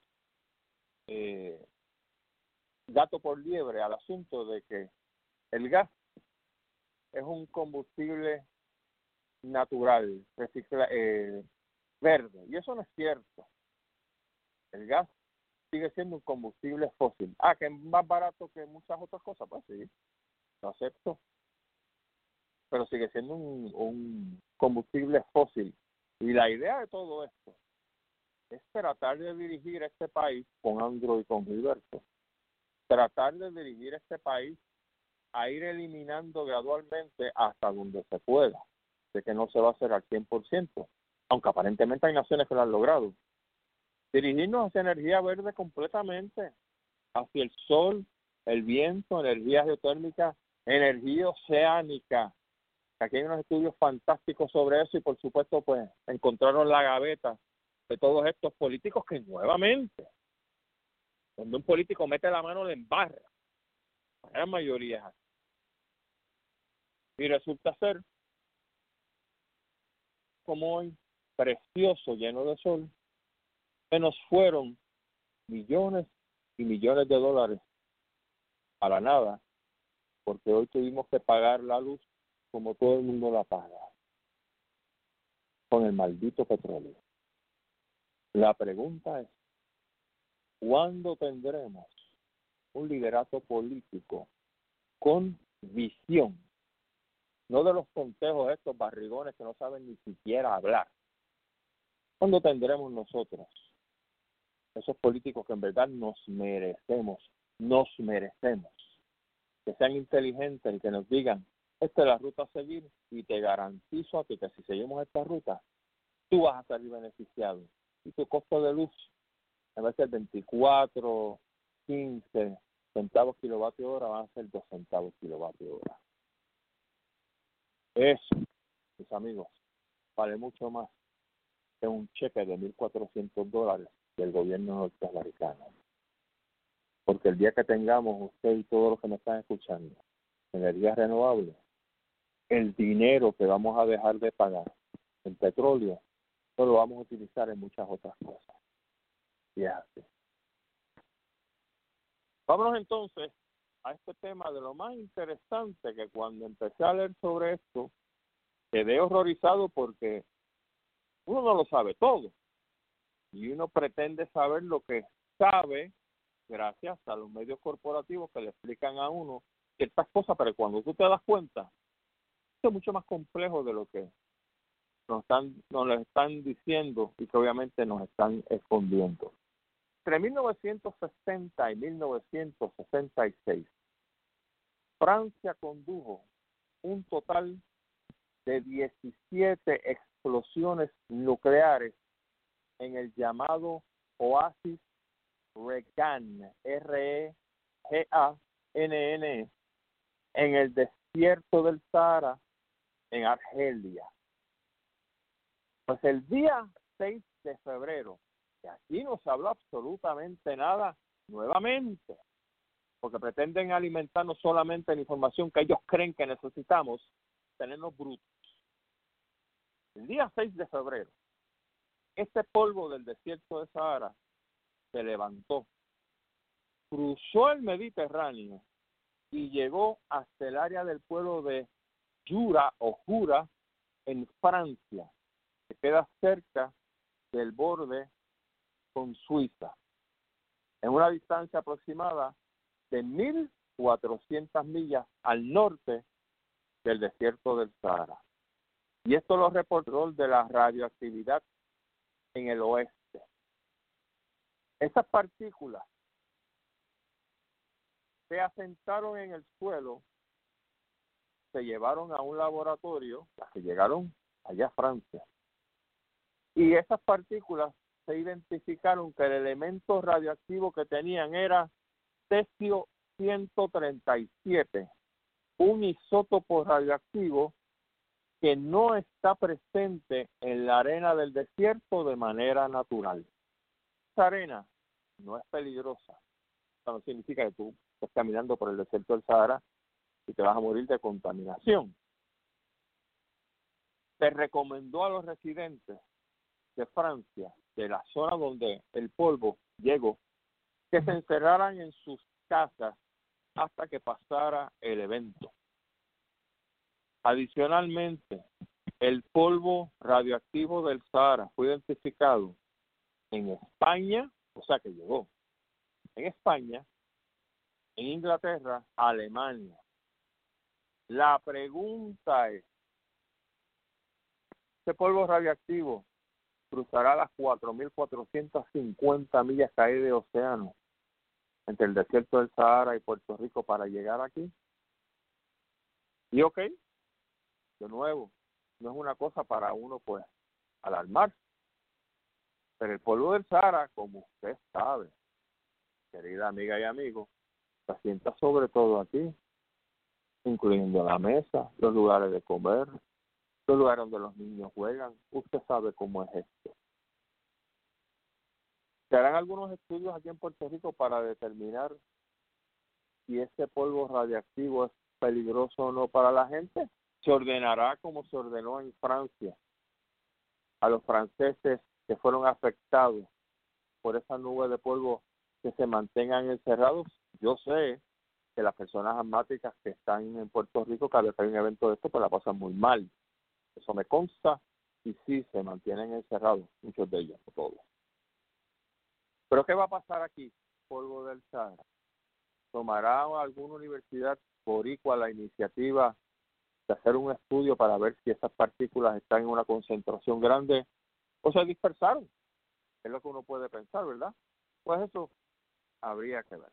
gato por liebre al asunto de que el gas es un combustible natural, verde, y eso no es cierto. El gas sigue siendo un combustible fósil. Que es más barato que muchas otras cosas, pues sí, lo acepto, pero sigue siendo un combustible fósil. Y la idea de todo esto es tratar de dirigir este país con Andrew y con Gilberto, tratar de dirigir este país a ir eliminando gradualmente hasta donde se pueda, de que no se va a hacer al 100%, aunque aparentemente hay naciones que lo han logrado. Dirigirnos hacia energía verde completamente, hacia el sol, el viento, energía geotérmica, energía oceánica. Aquí hay unos estudios fantásticos sobre eso y por supuesto pues encontraron la gaveta de todos estos políticos que nuevamente, cuando un político mete la mano le embarra. La gran mayoría es así. Y resulta ser, como hoy, precioso, lleno de sol, que nos fueron millones y millones de dólares a la nada, porque hoy tuvimos que pagar la luz como todo el mundo la paga, con el maldito petróleo. La pregunta es, ¿cuándo tendremos un liderato político con visión? No de los consejos estos barrigones que no saben ni siquiera hablar. ¿Cuándo tendremos nosotros esos políticos que en verdad nos merecemos, que sean inteligentes y que nos digan, esta es la ruta a seguir y te garantizo a ti que si seguimos esta ruta, tú vas a salir beneficiado y tu costo de luz en vez de 24, 15 centavos kilovatio hora van a ser 2 centavos kilovatio hora. Eso, mis amigos, vale mucho más que un cheque de $1,400 del gobierno norteamericano. Porque el día que tengamos usted y todos los que me están escuchando energía renovable, el dinero que vamos a dejar de pagar en petróleo, no lo vamos a utilizar en muchas otras cosas. Y es así. Vámonos entonces a este tema de lo más interesante, que cuando empecé a leer sobre esto, quedé horrorizado porque uno no lo sabe todo. Y uno pretende saber lo que sabe gracias a los medios corporativos que le explican a uno ciertas cosas, pero cuando tú te das cuenta, esto es mucho más complejo de lo que nos están diciendo y que obviamente nos están escondiendo. Entre 1960 y 1966, Francia condujo un total de 17 explosiones nucleares en el llamado Oasis Regan, Regann, en el desierto del Sahara, en Argelia. Pues el día 6 de febrero, que aquí no se habló absolutamente nada nuevamente, porque pretenden alimentarnos solamente la información que ellos creen que necesitamos, tenernos brutos. El día 6 de febrero, este polvo del desierto de Sahara se levantó, cruzó el Mediterráneo y llegó hasta el área del pueblo de Jura o Jura en Francia, que queda cerca del borde con Suiza, en una distancia aproximada de 1.400 millas al norte del desierto del Sahara. Y esto lo reportó de la radioactividad en el oeste. Esas partículas se asentaron en el suelo, se llevaron a un laboratorio, las que llegaron allá a Francia, y esas partículas se identificaron que el elemento radioactivo que tenían era cesio 137, un isótopo radioactivo que no está presente en la arena del desierto de manera natural. Esa arena no es peligrosa. Eso no significa que tú estés caminando por el desierto del Sahara y te vas a morir de contaminación. Se recomendó a los residentes de Francia, de la zona donde el polvo llegó, que se encerraran en sus casas hasta que pasara el evento. Adicionalmente, el polvo radioactivo del Sahara fue identificado en España, o sea que llegó en España, en Inglaterra, Alemania. La pregunta es, ¿este polvo radioactivo cruzará las 4.450 millas que hay de océano entre el desierto del Sahara y Puerto Rico para llegar aquí? Y ok, de nuevo, no es una cosa para uno pues alarmarse, pero el polvo del Sahara, como usted sabe, querida amiga y amigo, se asienta sobre todo aquí, incluyendo la mesa, los lugares de comer, los lugares donde los niños juegan. Usted sabe cómo es esto. Se harán algunos estudios aquí en Puerto Rico para determinar si este polvo radiactivo es peligroso o no para la gente. Se ordenará como se ordenó en Francia a los franceses que fueron afectados por esa nube de polvo que se mantengan encerrados. Yo sé que las personas asmáticas que están en Puerto Rico, cada vez que hay un evento de esto, pues la pasan muy mal. Eso me consta y sí se mantienen encerrados, muchos de ellos, no todos. Pero ¿qué va a pasar aquí, polvo del Sahara? ¿Tomará alguna universidad boricua la iniciativa de hacer un estudio para ver si esas partículas están en una concentración grande o se dispersaron? Es lo que uno puede pensar, ¿verdad? Pues eso habría que ver.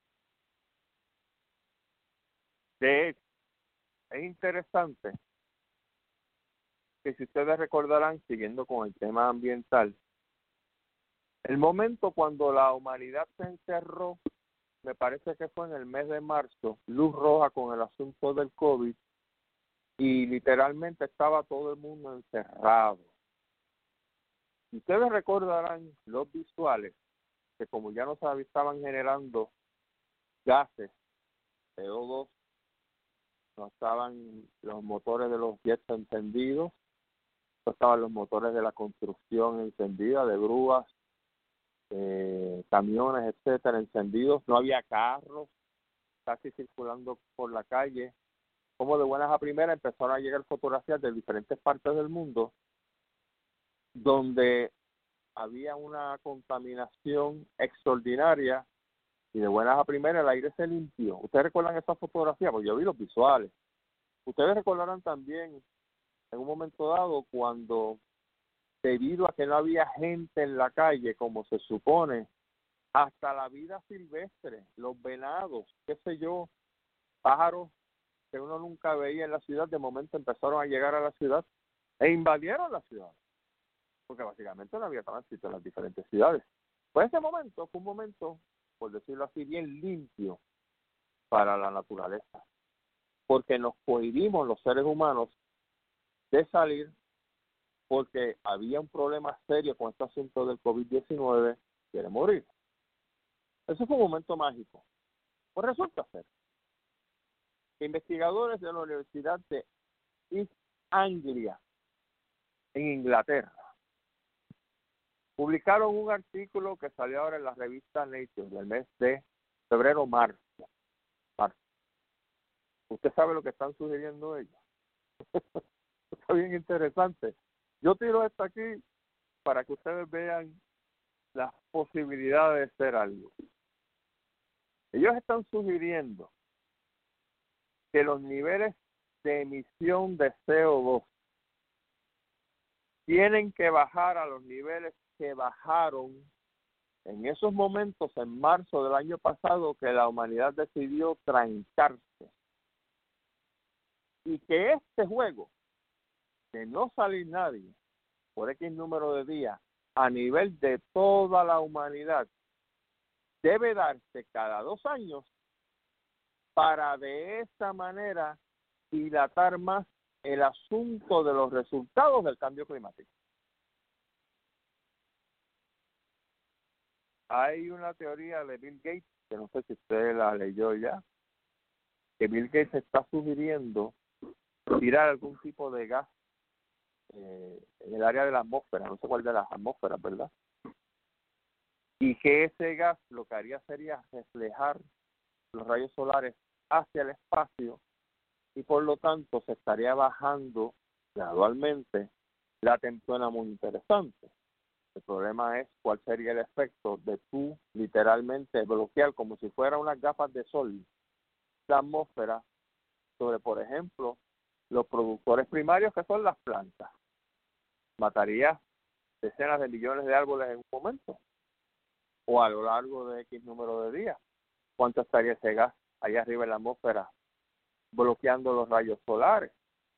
De hecho, es interesante que si ustedes recordarán, siguiendo con el tema ambiental, el momento cuando la humanidad se encerró, me parece que fue en el mes de marzo, luz roja con el asunto del COVID, y literalmente estaba todo el mundo encerrado. Y ustedes recordarán los visuales, que como ya no se estaban generando gases, CO2, no estaban los motores de los jets encendidos, no estaban los motores de la construcción encendida, de grúas, camiones, etcétera, encendidos, no había carros casi circulando por la calle. Como de buenas a primeras empezaron a llegar fotografías de diferentes partes del mundo donde había una contaminación extraordinaria y de buenas a primeras el aire se limpió. ¿Ustedes recuerdan esa fotografía? Pues yo vi los visuales. Ustedes recordarán también en un momento dado cuando, debido a que no había gente en la calle como se supone, hasta la vida silvestre, los venados, qué sé yo, pájaros que uno nunca veía en la ciudad, de momento empezaron a llegar a la ciudad e invadieron la ciudad, porque básicamente no había tránsito en las diferentes ciudades. Pues ese momento fue un momento, por decirlo así, bien limpio para la naturaleza, porque nos cohibimos los seres humanos de salir porque había un problema serio con este asunto del COVID-19, quiere morir. Eso fue un momento mágico. Pues resulta ser que investigadores de la Universidad de East Anglia, en Inglaterra, publicaron un artículo que salió ahora en la revista Nature del mes de febrero-marzo. ¿Usted sabe lo que están sugiriendo ellos? Está bien interesante. Yo tiro esto aquí para que ustedes vean las posibilidades de ser algo. Ellos están sugiriendo que los niveles de emisión de CO2 tienen que bajar a los niveles que bajaron en esos momentos en marzo del año pasado, que la humanidad decidió trancarse. Y que este juego, de no salir nadie por X número de días a nivel de toda la humanidad, debe darse cada 2 años para de esa manera dilatar más el asunto de los resultados del cambio climático. Hay una teoría de Bill Gates, que no sé si usted la leyó ya, que Bill Gates está sugiriendo tirar algún tipo de gas en el área de la atmósfera, no sé cuál de las atmósferas, ¿verdad? Y que ese gas lo que haría sería reflejar los rayos solares hacia el espacio y por lo tanto se estaría bajando gradualmente la temperatura muy interesante. El problema es cuál sería el efecto de tú literalmente bloquear como si fuera unas gafas de sol la atmósfera sobre, por ejemplo, los productores primarios que son las plantas. Mataría decenas de millones de árboles en un momento o a lo largo de X número de días. ¿Cuánto estaría ese gas allá arriba en la atmósfera bloqueando los rayos solares?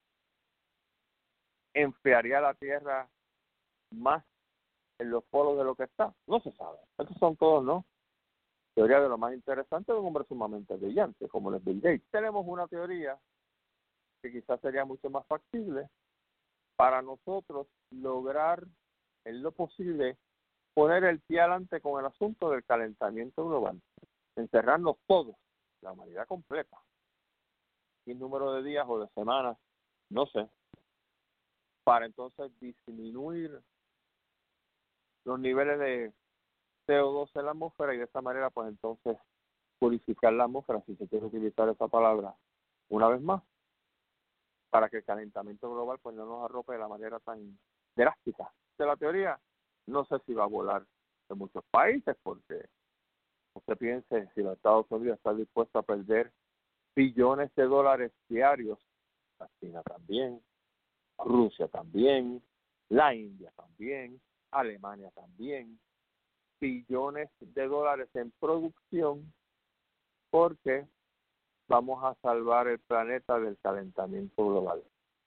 ¿Enfriaría la Tierra más en los polos de lo que está? No se sabe. Estos son todos, ¿no? Teoría de lo más interesante de un hombre sumamente brillante, como el Bill Gates. Tenemos una teoría que quizás sería mucho más factible para nosotros lograr en lo posible poner el pie adelante con el asunto del calentamiento global. Encerrarnos todos, la humanidad completa, sin número de días o de semanas, no sé, para entonces disminuir los niveles de CO2 en la atmósfera y de esta manera pues entonces purificar la atmósfera, si se quiere utilizar esa palabra una vez más, para que el calentamiento global pues no nos arrope de la manera tan drástica. De la teoría, no sé si va a volar en muchos países, porque usted piense, si los Estados Unidos están dispuestos a perder billones de dólares diarios, la China también, Rusia también, la India también, Alemania también, billones de dólares en producción, porque vamos a salvar el planeta del calentamiento global.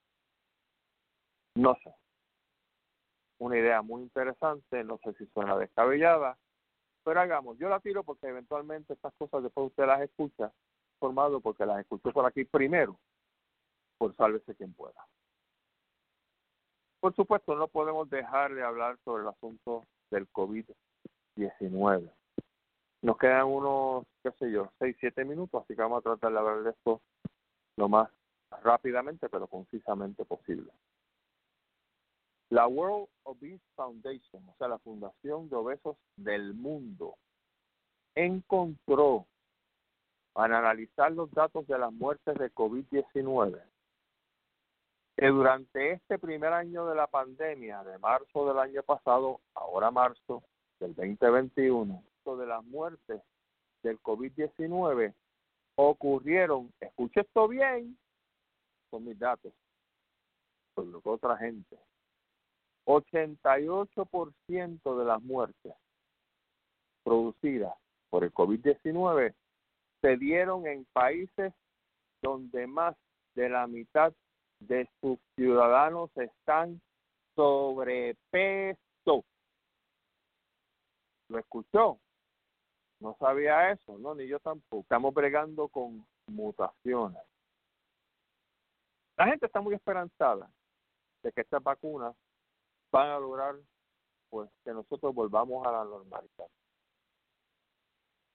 No sé. Una idea muy interesante, no sé si suena descabellada, pero hagamos. Yo la tiro porque eventualmente estas cosas después usted las escucha, formado porque las escuchó por aquí primero, por sálvese quien pueda. Por supuesto, no podemos dejar de hablar sobre el asunto del COVID-19. Nos quedan unos, 6, 7 minutos, así que vamos a tratar de hablar de esto lo más rápidamente, pero concisamente posible. La World Obese Foundation, o sea, la Fundación de Obesos del Mundo, encontró, al analizar los datos de las muertes de COVID-19, que durante este primer año de la pandemia, de marzo del año pasado, ahora marzo del 2021, de las muertes del COVID-19 ocurrieron, escuche esto bien, son mis datos, por lo que otra gente, 88% de las muertes producidas por el COVID-19 se dieron en países donde más de la mitad de sus ciudadanos están sobrepeso. ¿Lo escuchó? No sabía eso, no, ni yo tampoco. Estamos bregando con mutaciones. La gente está muy esperanzada de que estas vacunas van a lograr pues que nosotros volvamos a la normalidad.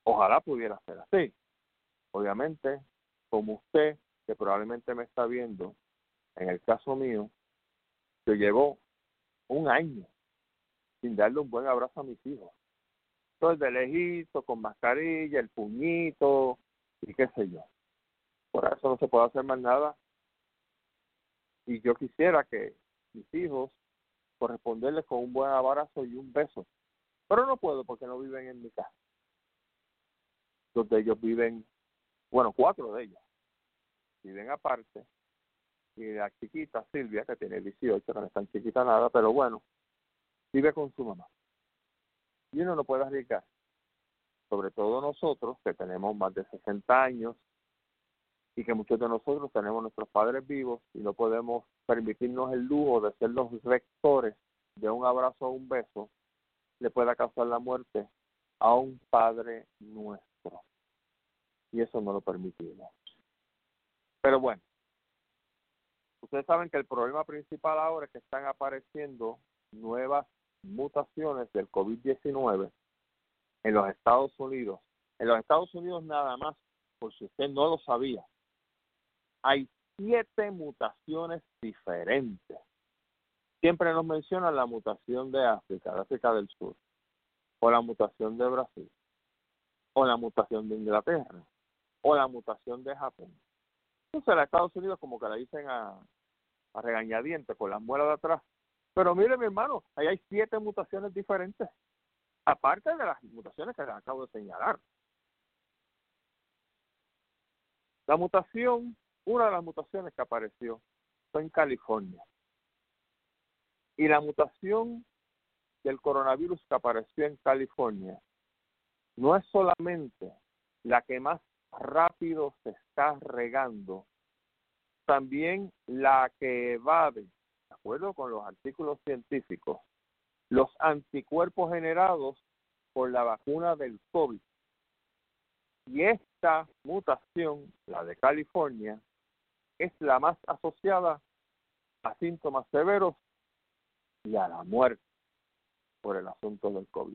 Ojalá pudiera ser así. Obviamente, como usted, que probablemente me está viendo, en el caso mío, yo llevo un año sin darle un buen abrazo a mis hijos. Entonces, de lejito, con mascarilla, el puñito, y qué sé yo. Por eso no se puede hacer más nada. Y yo quisiera que mis hijos corresponderles con un buen abrazo y un beso. Pero no puedo porque no viven en mi casa. Dos de ellos viven, bueno, 4 de ellos viven aparte. Y la chiquita, Silvia, que tiene 18, que no es tan chiquita nada, pero bueno, vive con su mamá. Y uno no puede arriesgar. Sobre todo nosotros, que tenemos más de 60 años, y que muchos de nosotros tenemos nuestros padres vivos y no podemos permitirnos el lujo de ser los rectores de un abrazo o un beso, le pueda causar la muerte a un padre nuestro. Y eso no lo permitimos. Pero bueno, ustedes saben que el problema principal ahora es que están apareciendo nuevas mutaciones del COVID-19 en los Estados Unidos. En los Estados Unidos nada más, por si usted no lo sabía, hay 7 mutaciones diferentes. Siempre nos mencionan la mutación de África del Sur, o la mutación de Brasil, o la mutación de Inglaterra, o la mutación de Japón. Entonces, a Estados Unidos como que la dicen a regañadientes, con las muelas de atrás. Pero mire, mi hermano, ahí hay 7 mutaciones diferentes, aparte de las mutaciones que les acabo de señalar. Una de las mutaciones que apareció fue en California. Y la mutación del coronavirus que apareció en California no es solamente la que más rápido se está regando, también la que evade, de acuerdo con los artículos científicos, los anticuerpos generados por la vacuna del COVID. Y esta mutación, la de California, es la más asociada a síntomas severos y a la muerte por el asunto del COVID.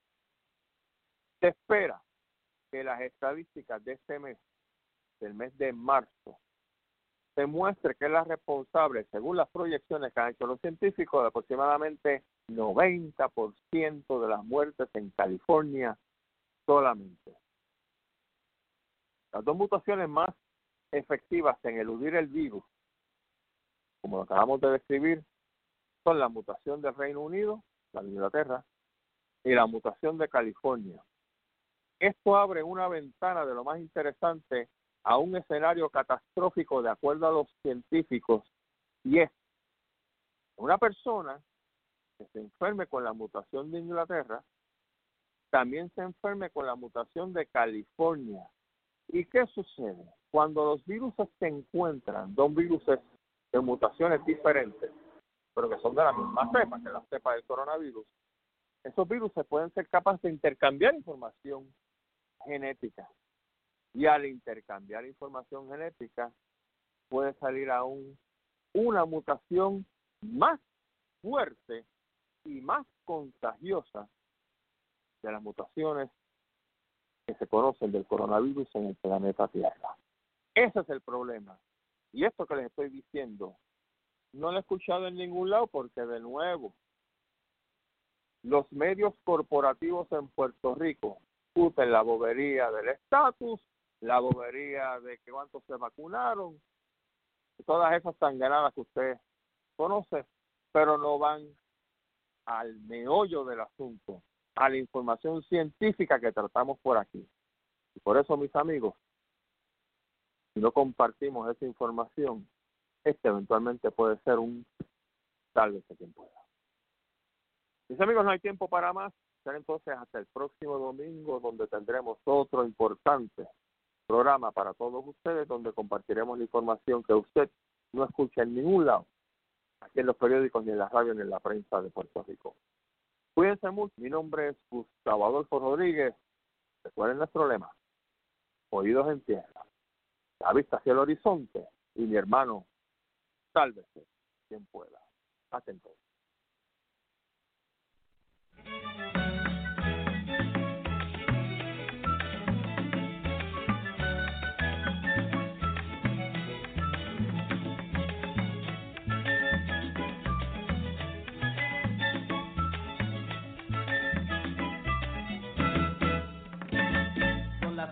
Se espera que las estadísticas de este mes, del mes de marzo, se muestre que es la responsable, según las proyecciones que han hecho los científicos, de aproximadamente 90% de las muertes en California solamente. Las 2 mutaciones más efectivas en eludir el virus, como lo acabamos de describir, son la mutación del Reino Unido, la de Inglaterra, y la mutación de California. Esto abre una ventana de lo más interesante a un escenario catastrófico de acuerdo a los científicos, y es una persona que se enferme con la mutación de Inglaterra, también se enferme con la mutación de California. ¿Y qué sucede? Cuando los virus se encuentran, 2 virus de mutaciones diferentes, pero que son de la misma cepa, que es la cepa del coronavirus, esos virus pueden ser capaces de intercambiar información genética. Y al intercambiar información genética, puede salir aún una mutación más fuerte y más contagiosa de las mutaciones que se conocen del coronavirus en el planeta Tierra. Ese es el problema. Y esto que les estoy diciendo, no lo he escuchado en ningún lado porque, de nuevo, los medios corporativos en Puerto Rico discuten la bobería del estatus, la bobería de que cuántos se vacunaron, todas esas tanganadas que usted conoce, pero no van al meollo del asunto, a la información científica que tratamos por aquí. Y por eso, mis amigos, si no compartimos esa información, eventualmente puede ser un sálvese quien pueda. Mis amigos, no hay tiempo para más. Será entonces hasta el próximo domingo, donde tendremos otro importante programa para todos ustedes, donde compartiremos la información que usted no escucha en ningún lado, aquí en los periódicos, ni en la radio, ni en la prensa de Puerto Rico. Cuídense mucho. Mi nombre es Gustavo Adolfo Rodríguez. Recuerden nuestro lema: oídos en tierra, la vista hacia el horizonte, y mi hermano, sálvese quien pueda. Hasta entonces.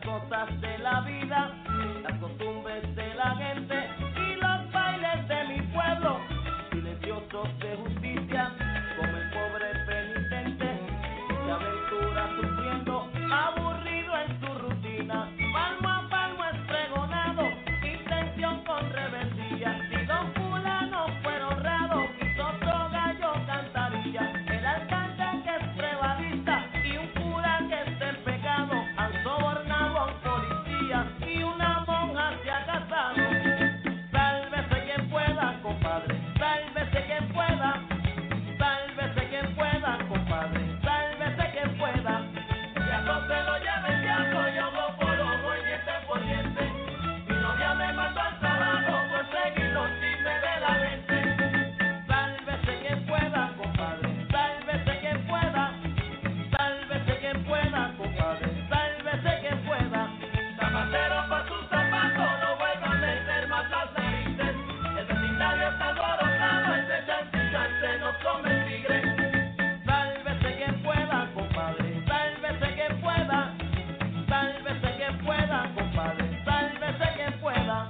cosas de la vida, las costumbres de la gente y los bailes de mi pueblo, silenciosos de justicia, como el pobre penitente que se aventura sufriendo, aburrido en su rutina, palmo a palmo es pregonado, intención con rebeldía. Si don fulano fuera honrado, quizá otro gallo cantaría. El alcalde que es prevalista y un cura que está en pecado han sobornado a un policía y una monja se ha casado. Sálvese quien pueda, compadre, sálvese quien pueda, sálvese quien pueda, compadre, sálvese quien pueda. Ya no se lo lleve el diablo, yo ojo por ojo y diente por diente. Mi novia me mandó al trabajo por seguir los chismes de la gente. Sálvese quien pueda, compadre, sálvese quien pueda, sálvese quien pueda, compadre, sálvese quien pueda. Zapatero por sus zapatos, no vuelva a meter más las narices. El vecindario está alborotado, ese chance nos come el tigre. Sálvese quien pueda, compadre, sálvese quien pueda, sálvese quien pueda, compadre, sálvese quien pueda.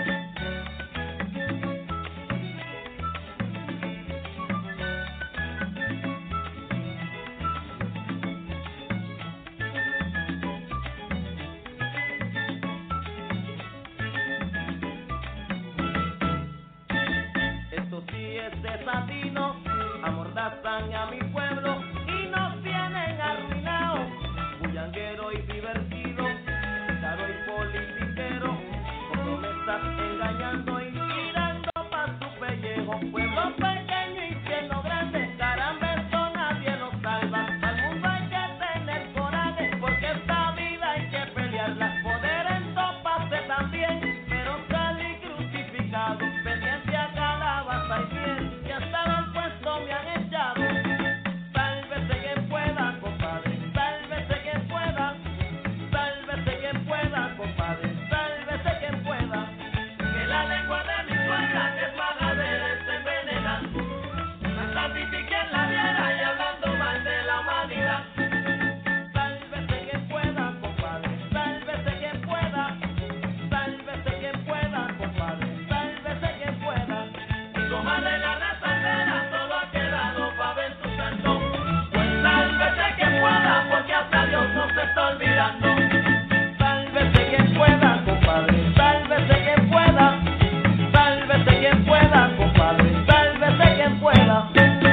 Esto sí es desatino, amordazan a mi pueblo y nos tienen arruinados. Bullanguero y divertido, caro y politiquero, con promesas engañando y tirando pa' su pellejo. Pueblo pequeño y cielo grande, caramba, eso nadie lo salva. Al mundo hay que tener coraje, porque esta vida hay que pelearla. Poder entoparse también, pero salí crucificado, pendiente a calabaza y miel, y hasta del puesto me han echado. Sálvese quien pueda, compadre, sálvese quien pueda, sálvese quien pueda, compadre, sálvese quien pueda. Que la lengua de mi suegra, que es majadera, está envenenando. Hasta pipí quien la viera y hablando mal de la humanidad. Sálvese quien pueda, compadre, sálvese quien pueda, sálvese quien pueda, compadre, sálvese quien pueda. Y comadre la rezandera, todo ha quedado pa' ver su santo. Pues sálvese quien pueda, porque hasta Dios no se está olvidando. Sálvese quien pueda, compadre, sálvese quien pueda, sálvese quien pueda, compadre, sálvese quien pueda.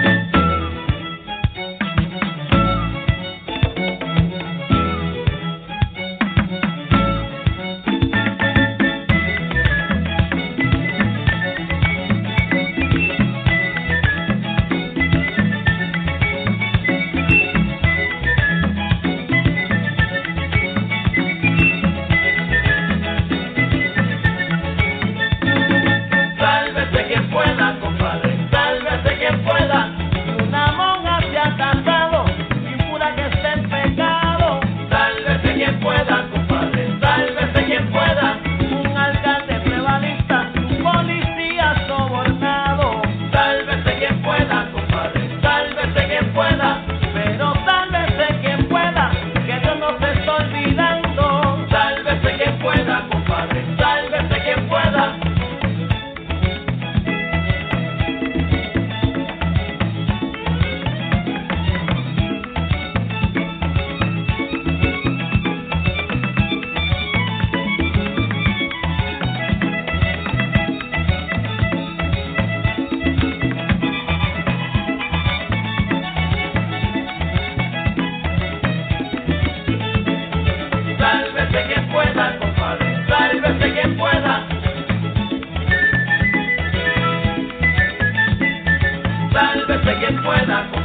Sálvese quien pueda, compadre, sálvese quien pueda. Y una monja se ha casado y un cura que esté en pecado. Sálvese quien pueda, compadre, sálvese quien pueda. Un alcalde prevalista, un policía sobornado. Sálvese quien pueda, compadre, sálvese quien pueda. Pero sálvese quien pueda, que Dios no se está olvidando. Sálvese quien pueda, compadre, sálvese quien pueda. Sálvese quien pueda, compadre, sálvese quien pueda. Sálvese quien pueda,